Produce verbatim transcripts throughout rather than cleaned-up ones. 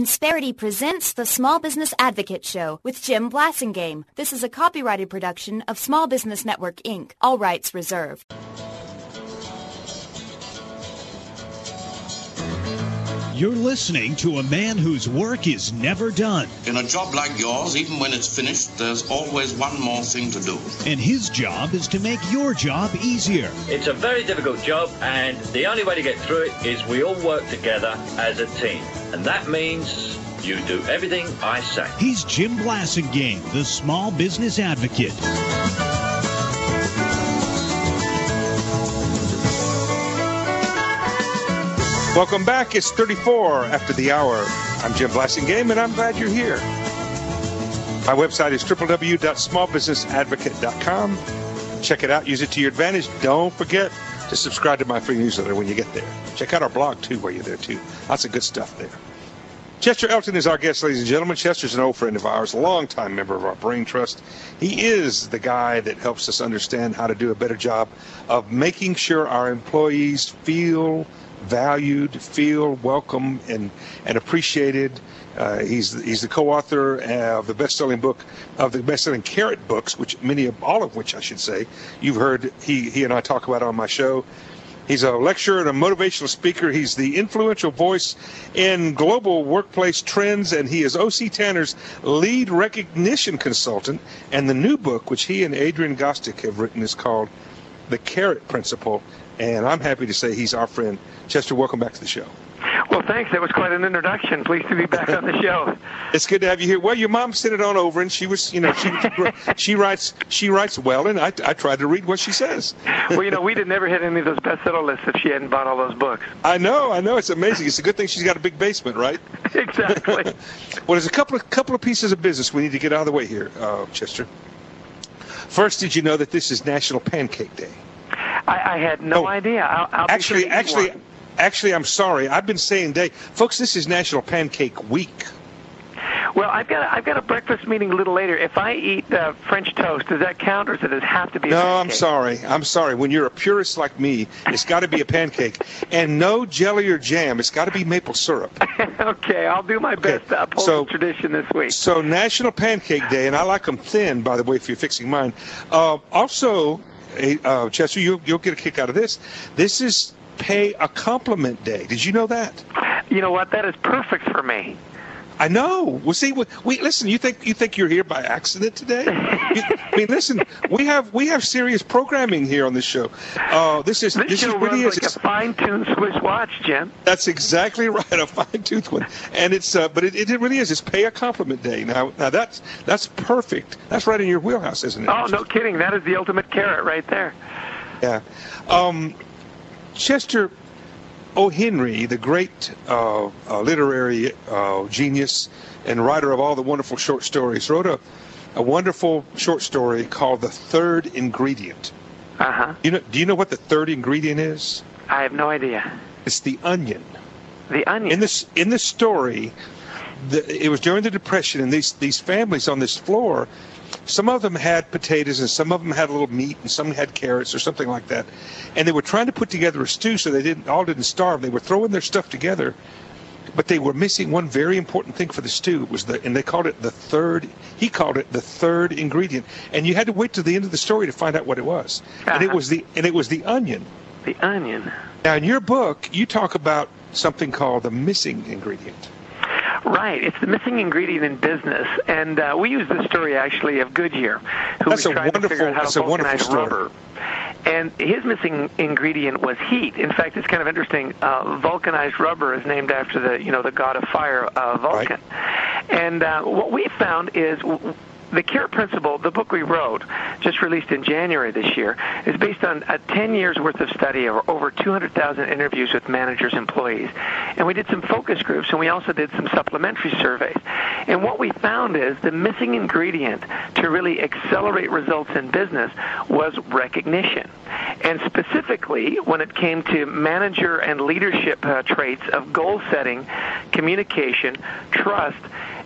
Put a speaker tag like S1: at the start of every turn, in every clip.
S1: Insperity presents the Small Business Advocate Show with Jim Blasingame. This is a copyrighted production of Small Business Network, Incorporated. All rights reserved.
S2: You're listening to a man whose work is never done.
S3: In a job like yours, even when it's finished, there's always one more thing to do.
S2: And his job is to make your job easier.
S4: It's a very difficult job, and the only way to get through it is we all work together as a team. And that means you do everything I say.
S2: He's Jim Blasingame, the Small Business Advocate.
S5: Welcome back. It's thirty-four after the hour. I'm Jim Blasingame, and I'm glad you're here. My website is w w w dot small business advocate dot com. Check it out. Use it to your advantage. Don't forget to subscribe to my free newsletter when you get there. Check out our blog, too, while you're there, too. Lots of good stuff there. Chester Elton is our guest, ladies and gentlemen. Chester's an old friend of ours, a longtime member of our Brain Trust. He is the guy that helps us understand how to do a better job of making sure our employees feel valued, feel welcome and and appreciated. Uh, he's he's the co-author of the best-selling book of the best-selling Carrot books, which many of all of which I should say you've heard he he and I talk about on my show. He's a lecturer and a motivational speaker. He's the influential voice in global workplace trends, and he is O C Tanner's lead recognition consultant. And the new book, which he and Adrian Gostick have written, is called The Carrot Principle. And I'm happy to say he's our friend. Chester, welcome back to the show.
S6: Well, thanks. That was quite an introduction. Pleased to be back on the show.
S5: It's good to have you here. Well, your mom sent it on over, and she was, you know, she she writes she writes well, and I I tried to read what she says.
S6: Well, you know, we'd have never hit any of those bestseller lists if she hadn't bought all those books.
S5: I know, I know. It's amazing. It's a good thing she's got a big basement, right?
S6: Exactly.
S5: Well, there's a couple of couple of pieces of business we need to get out of the way here, uh, Chester. First, did you know that this is National Pancake Day?
S6: I, I had no oh, idea. I'll, I'll
S5: actually, actually,
S6: one.
S5: actually, I'm sorry. I've been saying day, folks. This is National Pancake Week.
S6: Well, I've got a, I've got a breakfast meeting a little later. If I eat uh, French toast, does that count, or does it have to be?
S5: No,
S6: a pancake?
S5: I'm sorry. I'm sorry. When you're a purist like me, it's got to be a pancake, and no jelly or jam. It's got to be maple syrup.
S6: Okay, I'll do my best okay. to uphold
S5: so,
S6: the tradition this week.
S5: So, National Pancake Day, and I like them thin, by the way, if you're fixing mine. Uh, also. Uh, Chester, you'll, you'll get a kick out of this. This is Pay a Compliment Day. Did you know that?
S6: You know what? That is perfect for me.
S5: I know. Well, see, we, we listen. You think you think you're here by accident today? you, I mean, listen. We have we have serious programming here on this show. Uh, this is
S6: this,
S5: this
S6: show
S5: is really
S6: runs
S5: is,
S6: like a fine-tuned Swiss watch, Jim.
S5: That's exactly right, a fine-toothed one. And it's uh, but it, it really is. It's Pay a Compliment Day. Now now that's that's perfect. That's right in your wheelhouse, isn't it?
S6: Oh, no kidding. That is the ultimate carrot right there.
S5: Yeah, um, Chester O. Henry, the great uh, uh, literary uh, genius and writer of all the wonderful short stories, wrote a, a wonderful short story called The Third Ingredient.
S6: Uh-huh.
S5: You know, do you know what the third ingredient is?
S6: I have no idea.
S5: It's the onion.
S6: The onion?
S5: In this, in the story, the, it was during the Depression, and these, these families on this floor, some of them had potatoes, and some of them had a little meat, and some had carrots or something like that. And they were trying to put together a stew so they didn't all didn't starve. They were throwing their stuff together, but they were missing one very important thing for the stew. Was the and they called it the third. He called it the third ingredient, and you had to wait till the end of the story to find out what it was. Uh-huh. And it was the and it was the onion.
S6: The onion.
S5: Now, in your book, you talk about something called the missing ingredient.
S6: Right. It's the missing ingredient in business. And uh, we use the story, actually, of Goodyear, who
S5: that's
S6: was trying to figure out how
S5: that's
S6: to
S5: a wonderful
S6: vulcanize
S5: story.
S6: rubber. And his missing ingredient was heat. In fact, it's kind of interesting. Uh, vulcanized rubber is named after the, you know, the god of fire, uh, Vulcan. Right. And uh, what we found is... W- The Carrot Principle, the book we wrote, just released in January this year, is based on a ten years worth of study of over two hundred thousand interviews with managers, employees. And we did some focus groups, and we also did some supplementary surveys. And what we found is the missing ingredient to really accelerate results in business was recognition. And specifically, when it came to manager and leadership uh, traits of goal setting, communication, trust,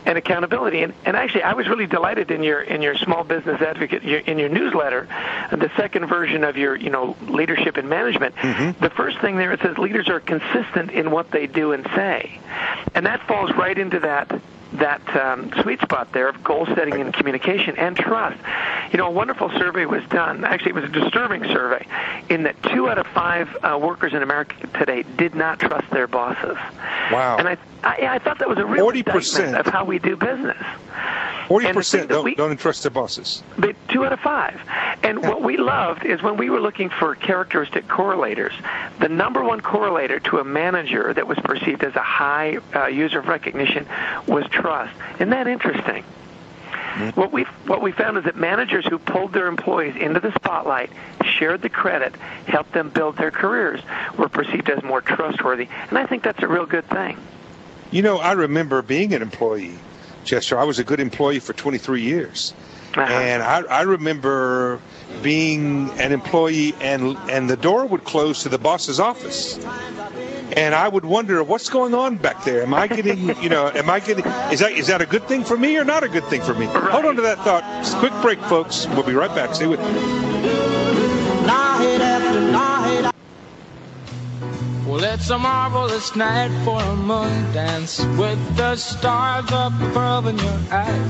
S6: and accountability. And, and actually, I was really delighted in your in your Small Business Advocate, your, in your newsletter, the second version of your, you know, leadership and management. Mm-hmm. The first thing there, it says leaders are consistent in what they do and say. And that falls right into that that um, sweet spot there of goal setting and communication and trust. You know, a wonderful survey was done. Actually, it was a disturbing survey in that two out of five uh, workers in America today did not trust their bosses.
S5: Wow.
S6: And I, I, I thought that was a real indictment of how we do business.
S5: forty percent don't, we, don't trust their bosses.
S6: But two out of five. And what we loved is when we were looking for characteristic correlators, the number one correlator to a manager that was perceived as a high uh, user of recognition was trust. Isn't that interesting? Mm-hmm. What we what we found is that managers who pulled their employees into the spotlight, shared the credit, helped them build their careers, were perceived as more trustworthy. And I think that's a real good thing.
S5: You know, I remember being an employee, Chester. I was a good employee for twenty-three years. Uh-huh. And I, I remember being an employee, and and the door would close to the boss's office. And I would wonder, what's going on back there? Am I getting, you know, am I getting, is that is that a good thing for me or not a good thing for me? Right. Hold on to that thought. Just a quick break, folks. We'll be right back. Stay with me.
S7: Well, it's a marvelous night for a moon dance with the stars up above in your eyes.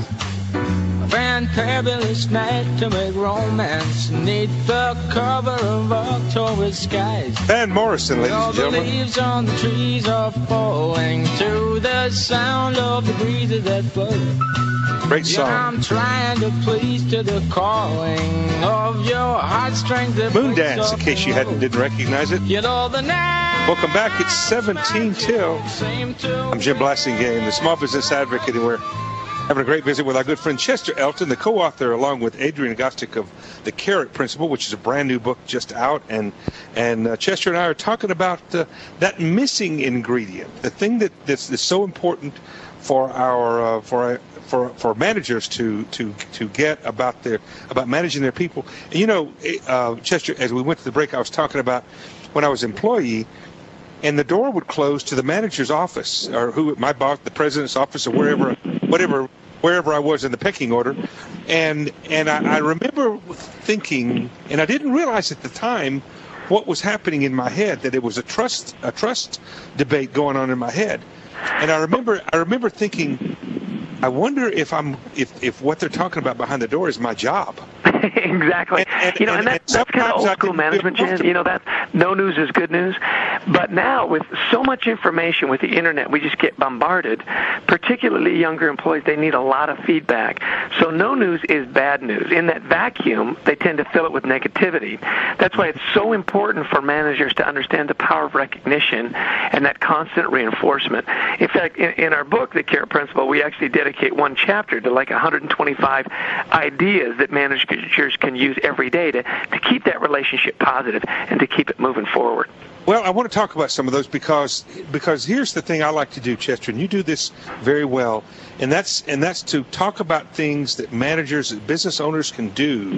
S7: A fantabulous night to make romance neath the cover of October skies.
S5: Van Morrison, ladies and gentlemen.
S7: All the leaves on the trees are falling to the sound of the breezes that blow.
S5: Great song.
S7: Yeah, I'm trying to please to the calling of your heartstrings.
S5: Moon Dance, in case you hadn't didn't recognize it.
S7: You know the night.
S5: Welcome back. It's seventeen till. I'm Jim Blasingame, the Small Business Advocate, and we're having a great visit with our good friend Chester Elton, the co-author, along with Adrian Gostick, of The Carrot Principle, which is a brand new book just out. And and uh, Chester and I are talking about uh, that missing ingredient, the thing that that's, that's so important for our uh, for our, for for managers to to to get about their about managing their people. And, you know, uh, Chester, as we went to the break, I was talking about when I was an employee, and the door would close to the manager's office, or who my boss, the president's office, or wherever, whatever, wherever I was in the pecking order, and and I, I remember thinking, and I didn't realize at the time what was happening in my head, that it was a trust a trust debate going on in my head, and I remember I remember thinking, I wonder if I'm if, if what they're talking about behind the door is my job.
S6: Exactly. And, and, you know, and, and that, that's kind of old school management, Jan. You know, that no news is good news. But now, with so much information with the internet, we just get bombarded. Particularly younger employees, they need a lot of feedback. So no news is bad news. In that vacuum, they tend to fill it with negativity. That's why it's so important for managers to understand the power of recognition and that constant reinforcement. In fact, in, in our book, The Carrot Principle, we actually dedicate one chapter to like one hundred twenty-five ideas that managers can use every day to, to keep that relationship positive and to keep it moving forward.
S5: Well, I want to talk about some of those because because here's the thing I like to do, Chester, and you do this very well, and that's and that's to talk about things that managers, business owners can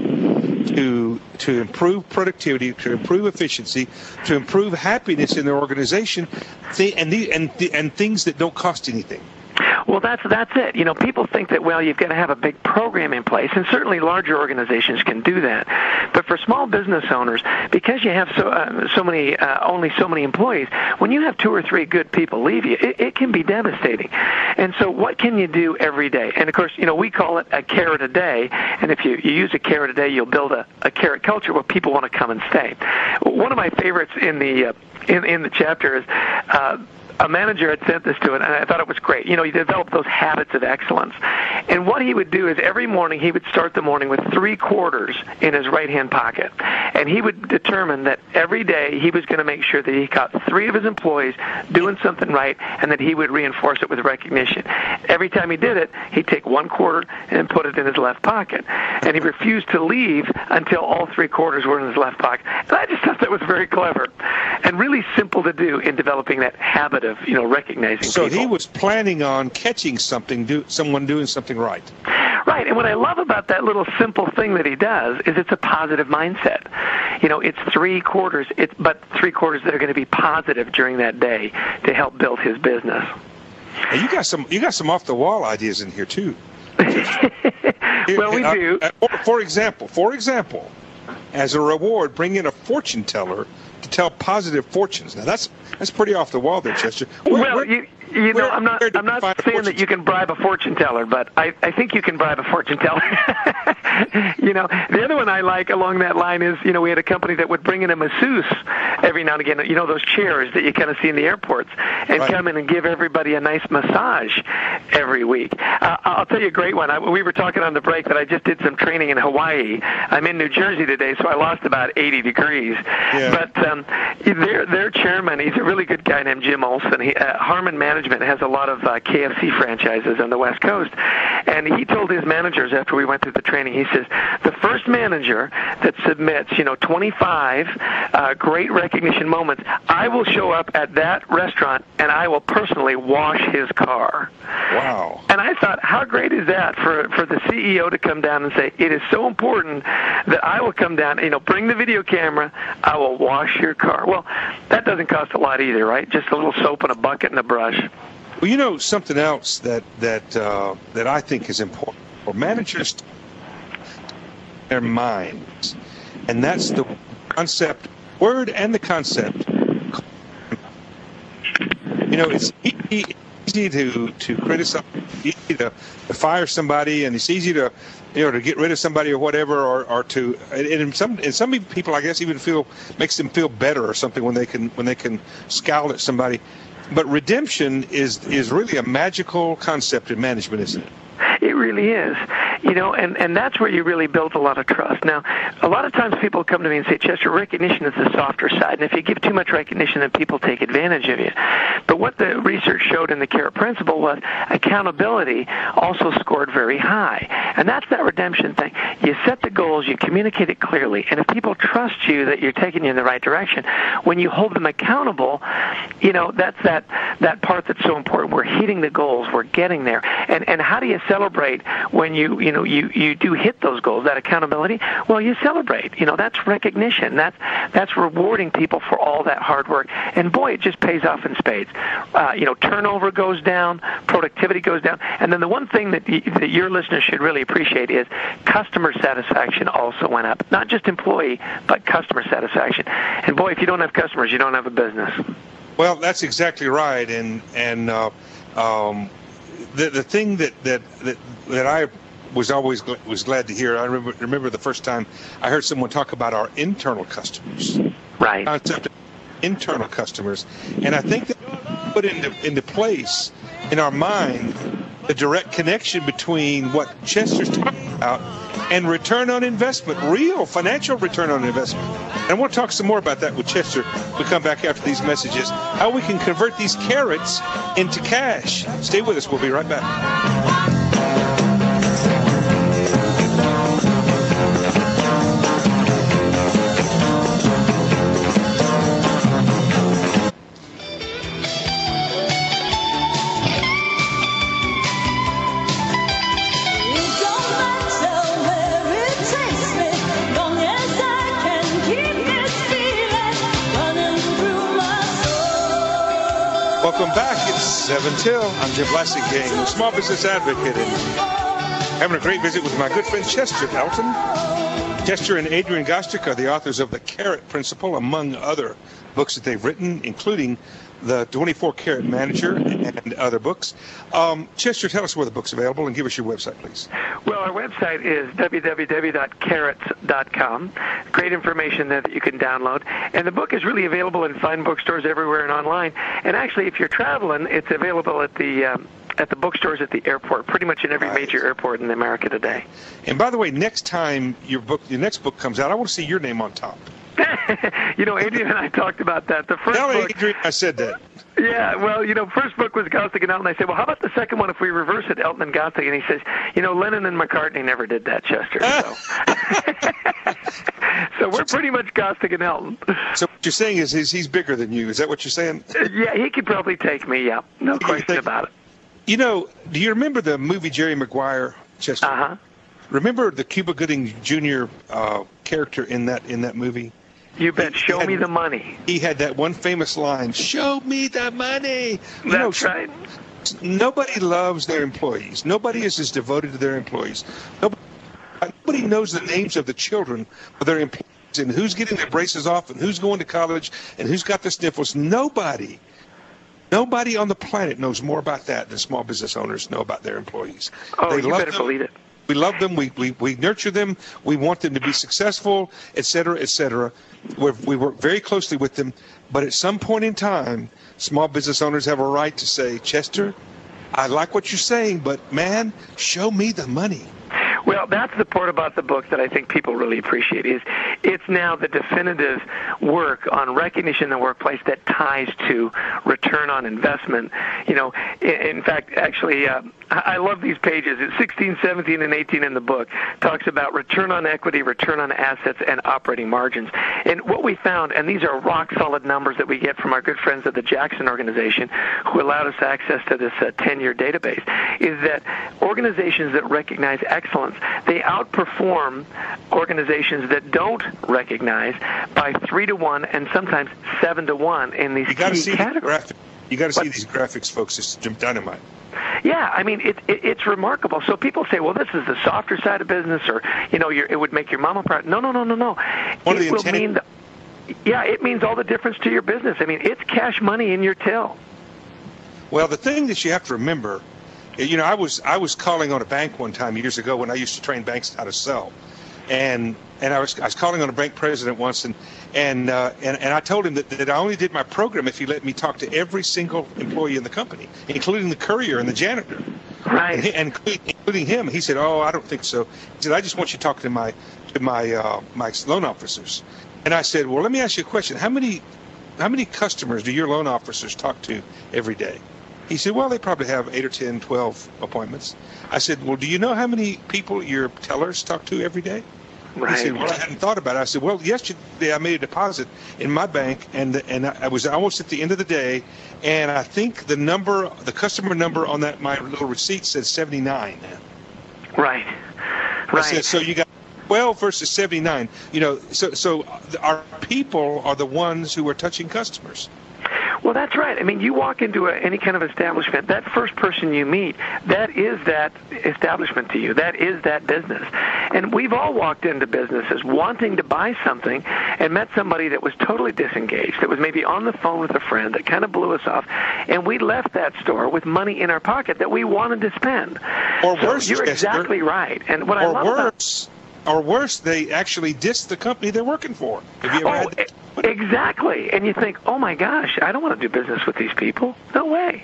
S5: do to to improve productivity, to improve efficiency, to improve happiness in their organization, and the, and the, and things that don't cost anything.
S6: Well, that's that's it. You know, people think that, well, you've got to have a big program in place, and certainly larger organizations can do that. But for small business owners, because you have so uh, so many uh, only so many employees, when you have two or three good people leave you, it, it can be devastating. And so, what can you do every day? And of course, you know, we call it a carrot a day. And if you, you use a carrot a day, you'll build a, a carrot culture where people want to come and stay. One of my favorites in the uh, in in the chapter is. Uh, A manager had sent this to it, and I thought it was great. You know, he developed those habits of excellence. And what he would do is every morning he would start the morning with three quarters in his right-hand pocket. And he would determine that every day he was going to make sure that he caught three of his employees doing something right, and that he would reinforce it with recognition. Every time he did it, he'd take one quarter and put it in his left pocket. And he refused to leave until all three quarters were in his left pocket. And I just thought that was very clever and really simple to do in developing that habit of, you know, recognizing
S5: so
S6: people.
S5: So he was planning on catching something, do, someone doing something right.
S6: Right, and what I love about that little simple thing that he does is it's a positive mindset. You know, it's three quarters, it's, but three quarters that are going to be positive during that day to help build his business.
S5: And you got some you got some off the wall ideas in here too.
S6: Well, we
S5: uh,
S6: do.
S5: Uh, for example, for example, as a reward, bring in a fortune teller to tell positive fortunes. Now that's that's pretty off the wall there, Chester. Where,
S6: well,
S5: where,
S6: you you know,
S5: where,
S6: I'm not I'm not saying that you can bribe a fortune teller, but I I think you can bribe a fortune teller. You know, the other one I like along that line is, you know, we had a company that would bring in a masseuse every now and again, you know, those chairs that you kind of see in the airports, and
S5: right.
S6: come in and give everybody a nice massage every week. Uh, I'll tell you a great one. I, we were talking on the break that I just did some training in Hawaii. I'm in New Jersey today, so I lost about eighty degrees.
S5: Yeah.
S6: But um, their their chairman, he's a really good guy named Jim Olson. He, uh, Harmon Management has a lot of uh, K F C franchises on the West Coast, and he told his managers after we went through the training, he says, the first manager that submits, you know, twenty-five uh, great recognition moments, I will show up at that restaurant and I will personally wash his car.
S5: Wow.
S6: And I thought, how great is that for for the C E O to come down and say, it is so important that I will come down, you know, bring the video camera, I will wash your car. Well, that doesn't cost a lot either, right? Just a little soap and a bucket and a brush.
S5: Well, you know, something else that that uh, that I think is important for managers, their minds, and that's the concept, word and the concept. You know, it's easy, easy to to criticize, easy to, to fire somebody, and it's easy to, you know, to get rid of somebody or whatever, or, or to, and in some and some people, I guess, even feel makes them feel better or something when they can when they can scowl at somebody. But redemption is is really a magical concept in management, isn't it?
S6: It really is. You know, and, and that's where you really build a lot of trust. Now, a lot of times people come to me and say, Chester, recognition is the softer side, and if you give too much recognition, then people take advantage of you. But what the research showed in the Carrot Principle was accountability also scored very high. And that's that redemption thing. You set the goals, you communicate it clearly, and if people trust you that you're taking you in the right direction, when you hold them accountable, you know, that's that, that part that's so important. We're hitting the goals, we're getting there. And, and how do you celebrate when you, you know, you, you do hit those goals, that accountability? Well, you celebrate. You know, that's recognition. That's that's rewarding people for all that hard work. And boy, it just pays off in spades. Uh, you know, turnover goes down, productivity goes down, and then the one thing that, y- that your listeners should really appreciate is customer satisfaction also went up. Not just employee, but customer satisfaction. And boy, if you don't have customers, you don't have a business.
S5: Well, that's exactly right. And and uh, um, the the thing that that that, that I was always gl- was glad to hear. I remember, remember the first time I heard someone talk about our internal customers.
S6: Right.
S5: Concept of internal customers, and I think that put into into place in our mind the direct connection between what Chester's talking about and return on investment, real financial return on investment. And we'll talk some more about that with Chester. We'll come back after these messages, how we can convert these carrots into cash. Stay with us. We'll be right back. Welcome back. It's seven till. I'm Jim Blassingame, Small Business Advocate, and having a great visit with my good friend Chester Elton. Chester and Adrian Gostick are the authors of The Carrot Principle, among other books that they've written, including The twenty-four Carat Manager and other books. Um, Chester, tell us where the book's available and give us your website, please.
S6: Well, our website is w w w dot carrots dot com. Great information there that you can download. And the book is really available in fine bookstores everywhere and online. And actually, if you're traveling, it's available at the um, at the bookstores at the airport, pretty much in every
S5: Right.
S6: major airport in America today.
S5: And by the way, next time your book, your next book comes out, I want to see your name on top.
S6: You know, Adrian and I talked about that. The first
S5: Tell
S6: book,
S5: Adrian I said that.
S6: yeah, well, you know, first book was Gostick and Elton. I said, well, how about the second one if we reverse it, Elton and Gostick? And he says, you know, Lennon and McCartney never did that, Chester. So, so we're pretty much Gostick and Elton.
S5: So what you're saying is he's, he's bigger than you. Is that what you're saying?
S6: Yeah, he could probably take me, yeah. No question
S5: think-
S6: about it.
S5: You know, do you remember the movie Jerry Maguire, Chester?
S6: Uh-huh.
S5: Remember the Cuba Gooding Junior Uh, character in that in that movie?
S6: You bet.
S5: He-
S6: Show
S5: he had-
S6: me the money.
S5: He had that one famous line, "Show me the money." You
S6: That's
S5: know,
S6: right.
S5: Nobody loves their employees. Nobody is as devoted to their employees. Nobody, nobody knows the names of the children of their employees and who's getting their braces off and who's going to college and who's got the sniffles. Nobody, nobody on the planet knows more about that than small business owners know about their employees.
S6: Oh,
S5: they
S6: you
S5: love
S6: better
S5: them.
S6: believe it.
S5: We love them. We, we, we nurture them. We want them to be successful, et cetera, et cetera. We're, we work very closely with them. But at some point in time, small business owners have a right to say, Chester, I like what you're saying, but, man, show me the money.
S6: Well, that's the part about the book that I think people really appreciate is it's now the definitive work on recognition in the workplace that ties to return on investment. You know, in fact, actually, uh, I love these pages. It's sixteen, seventeen, and eighteen in the book. Talks about return on equity, return on assets, and operating margins. And what we found, and these are rock-solid numbers that we get from our good friends at the Jackson Organization, who allowed us access to this uh, ten-year database, is that organizations that recognize excellence, they outperform organizations that don't recognize by three to one and sometimes seven to one in these
S5: you gotta
S6: key
S5: see
S6: categories.
S5: The you got to see these graphics, folks. It's dynamite.
S6: Yeah, I mean, it, it, it's remarkable. So people say, well, this is the softer side of business, or, you know, you're, it would make your mama proud. No, no, no, no, no.
S5: One
S6: it
S5: of the
S6: will mean, the, yeah, it means all the difference to your business. I mean, it's cash money in your till.
S5: Well, the thing that you have to remember, you know, I was I was calling on a bank one time years ago when I used to train banks how to sell, and and I was I was calling on a bank president once, and and uh, and, and I told him that, that I only did my program if he let me talk to every single employee in the company, including the courier and the janitor,
S6: right?
S5: And, he, and including him. He said, "Oh, I don't think so." He said, "I just want you to talk to my to my uh, my loan officers." And I said, "Well, let me ask you a question. How many how many customers do your loan officers talk to every day?" He said, well, they probably have eight or ten, twelve appointments. I said, well, do you know how many people your tellers talk to every day?
S6: Right.
S5: He said, well, I hadn't thought about it. I said, well, yesterday I made a deposit in my bank, and and I was almost at the end of the day, and I think the number, the customer number on that my little receipt said seventy-nine.
S6: Right. Right.
S5: I said, so you got twelve versus seventy-nine. You know, so so our people are the ones who are touching customers.
S6: Well, that's right. I mean, you walk into a, any kind of establishment, that first person you meet, that is that establishment to you. That is that business. And we've all walked into businesses wanting to buy something and met somebody that was totally disengaged, that was maybe on the phone with a friend, that kind of blew us off, and we left that store with money in our pocket that we wanted to spend.
S5: Or
S6: so
S5: worse,
S6: you're exactly right. And what I
S5: or
S6: love
S5: worse,
S6: about
S5: or worse, they actually diss the company they're working for. Have you ever
S6: oh,
S5: had that?
S6: Exactly. And you think, oh, my gosh, I don't want to do business with these people. No way.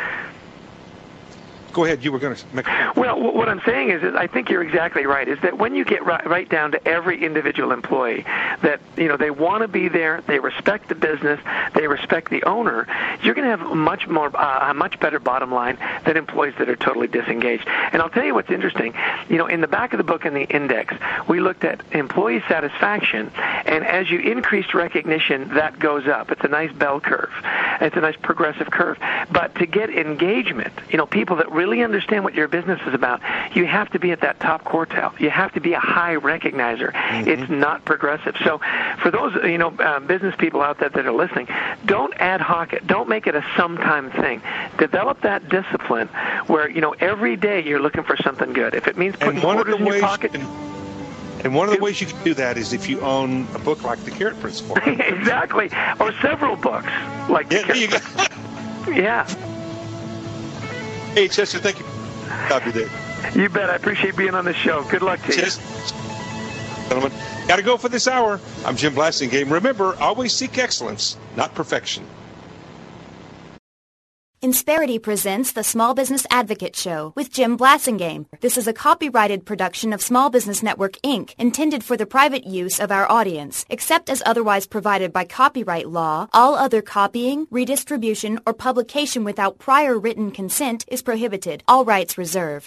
S5: Go ahead. You were going to make a point.
S6: Well, what I'm saying is, is I think you're exactly right, is that when you get right, right down to every individual employee, that, you know, they want to be there, they respect the business, they respect the owner, you're going to have much more, uh, a much better bottom line than employees that are totally disengaged. And I'll tell you what's interesting. You know, in the back of the book in the index, we looked at employee satisfaction, and as you increase recognition, that goes up. It's a nice bell curve. It's a nice progressive curve. But to get engagement, you know, people that really understand what your business is about, you have to be at that top quartile. You have to be a high recognizer. Mm-hmm. It's not progressive. So for those, you know, uh, business people out there that are listening, don't ad hoc it. Don't make it a sometime thing. Develop that discipline where, you know, every day you're looking for something good. If it means putting quarters in your pocket.
S5: Can, and one of the ways you can do that is if you own a book like The Carrot Principle.
S6: Exactly. Or several books like
S5: yeah,
S6: The Carrot Principle. Yeah.
S5: Hey, Chester, thank you. I'll be there.
S6: You bet. I appreciate being on the show. Good luck to
S5: Chester.
S6: you.
S5: Gentlemen, got to go for this hour. I'm Jim Blasingame. Remember, always seek excellence, not perfection.
S1: Insperity presents the Small Business Advocate Show with Jim Blasingame. This is a copyrighted production of Small Business Network, Incorporated, intended for the private use of our audience. Except as otherwise provided by copyright law, all other copying, redistribution, or publication without prior written consent is prohibited. All rights reserved.